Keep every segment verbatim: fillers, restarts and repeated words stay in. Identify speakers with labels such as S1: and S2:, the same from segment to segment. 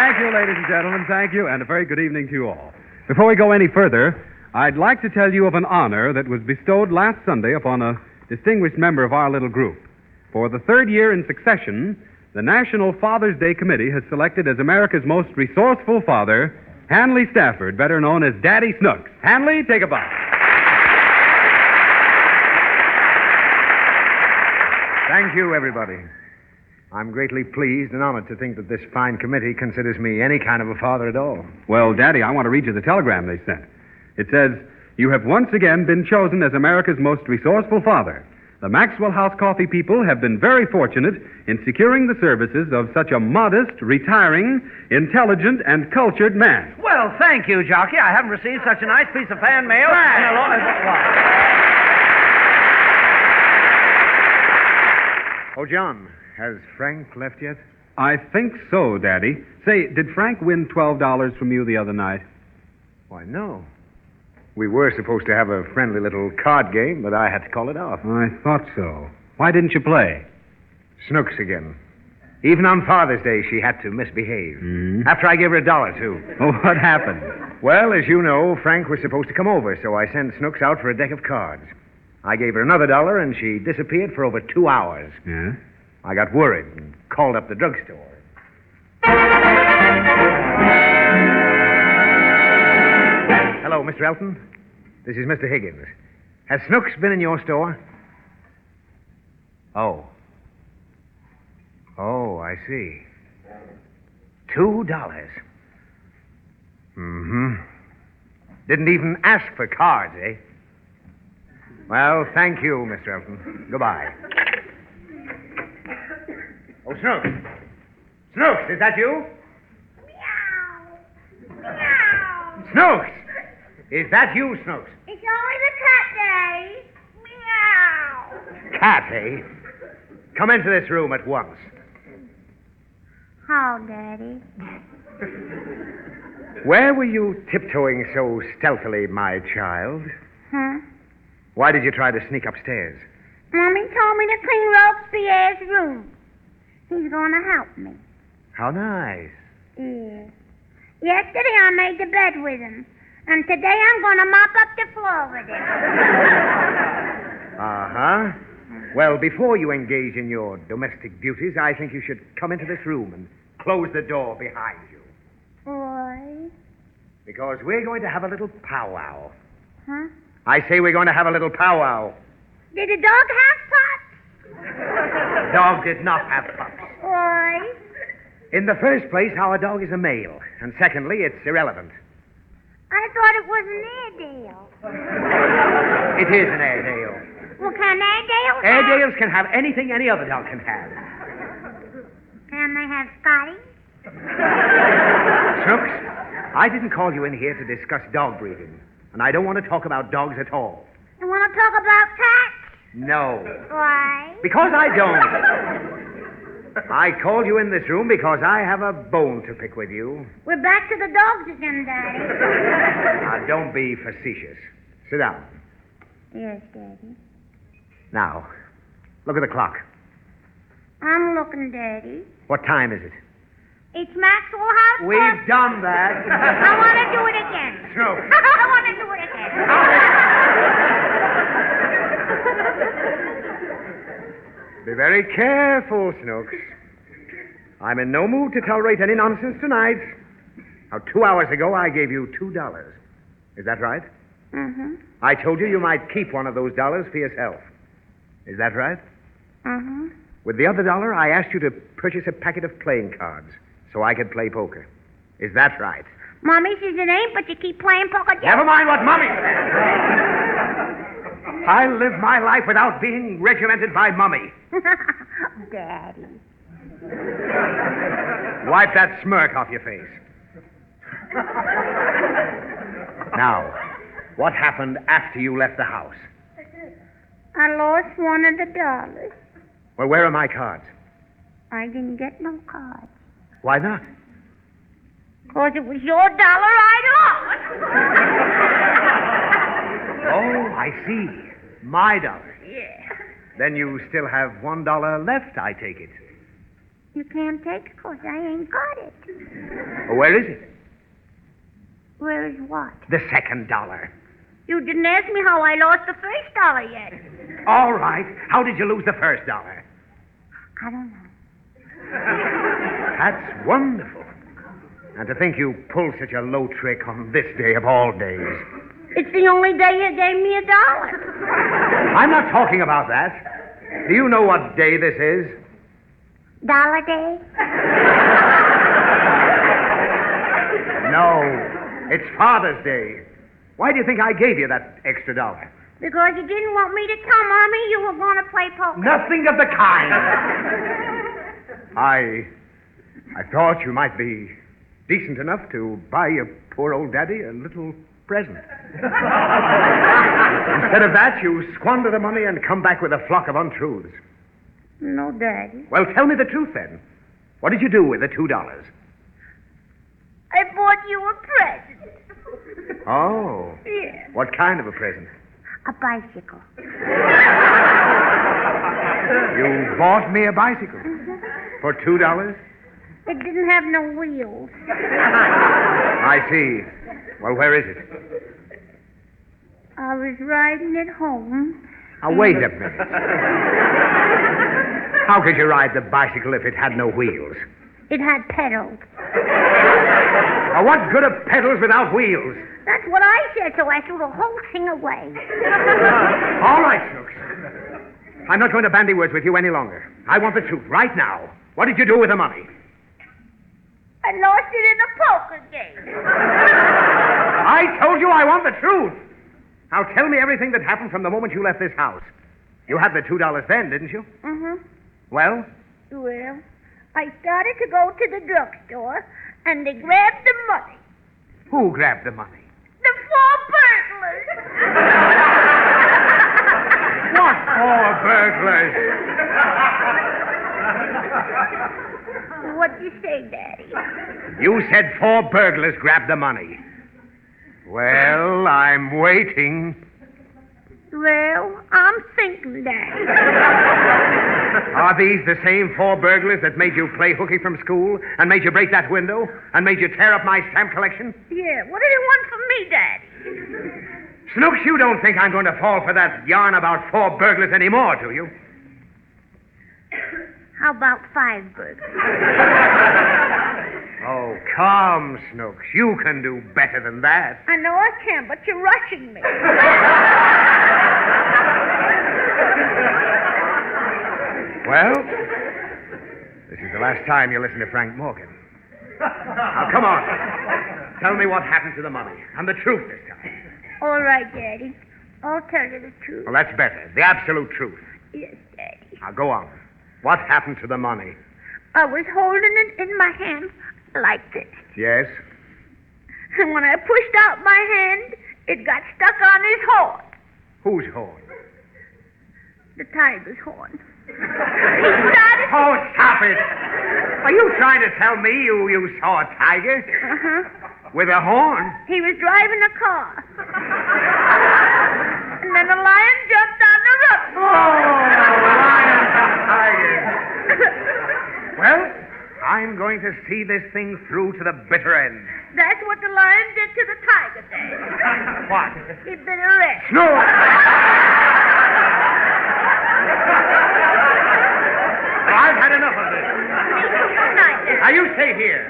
S1: Thank you, ladies and gentlemen. Thank you, and a very good evening to you all. Before we go any further, I'd like to tell you of an honor that was bestowed last Sunday upon a distinguished member of our little group. For the third year in succession, the National Father's Day Committee has selected as America's most resourceful father Hanley Stafford, better known as Daddy Snooks. Hanley, take a bow.
S2: Thank you, everybody. I'm greatly pleased and honored to think that this fine committee considers me any kind of a father at all.
S1: Well, Daddy, I want to read you the telegram they sent. It says, "You have once again been chosen as America's most resourceful father. The Maxwell House Coffee people have been very fortunate in securing the services of such a modest, retiring, intelligent, and cultured man."
S3: Well, thank you, Jockey. I haven't received such a nice piece of fan mail in a long...
S2: Oh, John, has Frank left yet?
S1: I think so, Daddy. Say, did Frank win twelve dollars from you the other night?
S2: Why, no. We were supposed to have a friendly little card game, but I had to call it off.
S1: I thought so. Why didn't you play?
S2: Snooks again. Even on Father's Day, she had to misbehave.
S1: Mm.
S2: After I gave her a dollar, too.
S1: Oh, what happened?
S2: Well, as you know, Frank was supposed to come over, so I sent Snooks out for a deck of cards. I gave her another dollar, and she disappeared for over two hours.
S1: Yeah?
S2: I got worried and called up the drugstore. Hello, Mister Elton. This is Mister Higgins. Has Snooks been in your store? Oh. Oh, I see. Two dollars. Mm-hmm. Didn't even ask for cards, eh? Well, thank you, Mister Elton. Goodbye. Oh, Snooks. Snooks, is that you?
S4: Meow. Meow.
S2: Snooks! Is that you, Snooks?
S4: It's only the cat, Daddy. Meow.
S2: Cat, eh? Come into this room at once.
S4: How, Daddy?
S2: Where were you tiptoeing so stealthily, my child?
S4: Huh?
S2: Why did you try to sneak upstairs?
S4: Mommy told me to clean Robespierre's room. He's going to help me.
S2: How nice.
S4: Yeah. Yesterday I made the bed with him. And today I'm going to mop up the floor with him.
S2: Uh-huh. Well, before you engage in your domestic duties, I think you should come into this room and close the door behind you.
S4: Why?
S2: Because we're going to have a little powwow.
S4: Huh?
S2: I say we're going to have a little powwow.
S4: Did the dog have pups?
S2: The dog did not have pups.
S4: Why?
S2: In the first place, our dog is a male. And secondly, it's irrelevant.
S4: I thought it was an Airedale.
S2: It is an Airedale.
S4: Well, can Airedales have...
S2: Airedales can have anything any other dog can have.
S4: Can they have Scotty?
S2: Snooks, I didn't call you in here to discuss dog breeding. And I don't want to talk about dogs at all.
S4: You want to talk about cats?
S2: No.
S4: Why?
S2: Because I don't. I called you in this room because I have a bone to pick with you.
S4: We're back to the dogs again, Daddy.
S2: Now, don't be facetious. Sit down.
S4: Yes, Daddy.
S2: Now, look at the clock.
S4: I'm looking, Daddy.
S2: What time is it?
S4: It's Maxwell House.
S2: We've done that.
S4: I want to do it again.
S2: Snooks.
S4: I want to do it again.
S2: Be very careful, Snooks. I'm in no mood to tolerate any nonsense tonight. Now, two hours ago, I gave you two dollars. Is that right?
S4: Mm-hmm.
S2: I told you you might keep one of those dollars for yourself. Is that right?
S4: Mm-hmm.
S2: With the other dollar, I asked you to purchase a packet of playing cards so I could play poker. Is that right?
S4: Mommy says it ain't, but you keep playing poker.
S2: Never mind what Mummy says. I live my life without being regimented by Mummy.
S4: Daddy.
S2: Wipe that smirk off your face. Now, what happened after you left the house?
S4: I lost one of the dollars.
S2: Well, where are my cards?
S4: I didn't get no cards.
S2: Why not?
S4: Because it was your dollar I lost.
S2: Oh, I see. My dollar.
S4: Yeah.
S2: Then you still have one dollar left, I take it.
S4: You can't take it because I ain't got it.
S2: Well, where is it?
S4: Where is what?
S2: The second dollar.
S4: You didn't ask me how I lost the first dollar yet.
S2: All right. How did you lose the first dollar?
S4: I don't know.
S2: That's wonderful. And to think you pulled such a low trick on this day of all days.
S4: It's the only day you gave me a dollar.
S2: I'm not talking about that. Do you know what day this is?
S4: Dollar day?
S2: No. It's Father's Day. Why do you think I gave you that extra dollar?
S4: Because you didn't want me to tell Mommy you were going to play poker.
S2: Nothing of the kind. I... I thought you might be decent enough to buy your poor old daddy a little present. Instead of that, you squander the money and come back with a flock of untruths.
S4: No, Daddy.
S2: Well, tell me the truth, then. What did you do with the two dollars?
S4: I bought you a present.
S2: Oh.
S4: Yeah.
S2: What kind of a present?
S4: A bicycle.
S2: You bought me a bicycle.
S4: Mm-hmm.
S2: For two dollars?
S4: It didn't have no wheels.
S2: I see. Well, where is it?
S4: I was riding it home.
S2: Now, wait a minute. How could you ride the bicycle if it had no wheels?
S4: It had pedals.
S2: Now, what good are pedals without wheels?
S4: That's what I said, so I threw the whole thing away.
S2: All right, Snooks. I'm not going to bandy words with you any longer. I want the truth right now. What did you do with the money?
S4: I lost it in a poker game.
S2: I told you I want the truth. Now tell me everything that happened from the moment you left this house. You had the two dollars then, didn't you?
S4: Mm-hmm.
S2: Well?
S4: Well, I started to go to the drugstore, and they grabbed the money.
S2: Who grabbed the money?
S4: The four burglars.
S2: What four burglars?
S4: What'd you say, Daddy?
S2: You said four burglars grabbed the money. Well, I'm waiting.
S4: Well, I'm thinking, Daddy.
S2: Are these the same four burglars that made you play hooky from school and made you break that window and made you tear up my stamp collection?
S4: Yeah, what do they want from me, Daddy?
S2: Snooks, you don't think I'm going to fall for that yarn about four burglars anymore, do you?
S4: How about five burglars?
S2: Oh, come, Snooks. You can do better than that.
S4: I know I can, but you're rushing me.
S2: Well, this is the last time you listen to Frank Morgan. Now, come on. Tell me what happened to the money. And the truth this time.
S4: All right, Daddy. I'll tell you the truth.
S2: Well, that's better. The absolute truth.
S4: Yes, Daddy.
S2: Now, go on. What happened to the money?
S4: I was holding it in my hand like this.
S2: Yes?
S4: And when I pushed out my hand, it got stuck on his horn.
S2: Whose horn?
S4: The tiger's horn. He started...
S2: Oh, stop it! Are you trying to tell me you, you saw a tiger?
S4: Uh-huh.
S2: With a horn?
S4: He was driving a car. And then a lion jumped on the roof.
S2: Oh, lions and tigers. Well, I'm going to see this thing through to the bitter end.
S4: That's what the lion did to the tiger, Daddy.
S2: What?
S4: He bit her wrist.
S2: No! I've had enough of this.
S4: Good night, Daddy.
S2: Now, you stay here.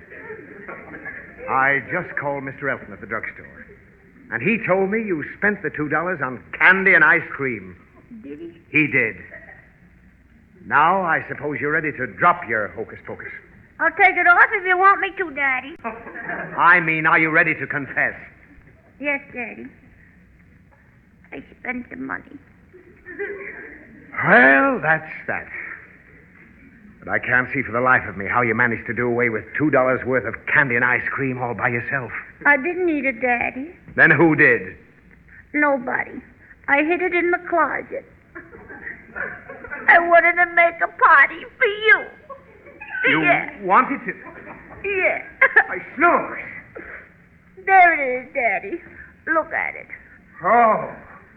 S2: I just called Mister Elton at the drugstore, and he told me you spent the two dollars on candy and ice cream.
S4: Did he?
S2: He did. Now, I suppose you're ready to drop your hocus pocus.
S4: I'll take it off if you want me to, Daddy.
S2: I mean, are you ready to confess?
S4: Yes, Daddy. I spent the money.
S2: Well, that's that. But I can't see for the life of me how you managed to do away with two dollars worth of candy and ice cream all by yourself.
S4: I didn't eat it, Daddy.
S2: Then who did?
S4: Nobody. I hid it in the closet. I wanted to make a party for you.
S2: You
S4: Yeah.
S2: wanted to...
S4: Yeah.
S2: I Snooks.
S4: There it is, Daddy. Look at it.
S2: Oh.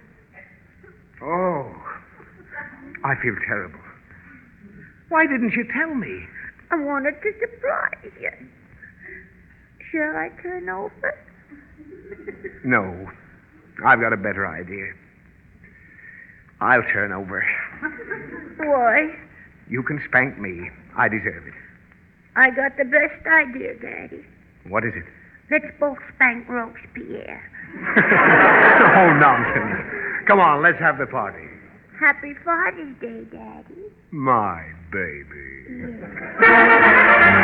S2: Oh. I feel terrible. Why didn't you tell me?
S4: I wanted to surprise you. Shall I turn over?
S2: No. I've got a better idea. I'll turn over.
S4: Why?
S2: You can spank me. I deserve it.
S4: I got the best idea, Daddy.
S2: What is it?
S4: Let's both spank Robespierre.
S2: Oh, nonsense. Come on, let's have the party.
S4: Happy Father's Day, Daddy.
S2: My baby.
S4: Yeah.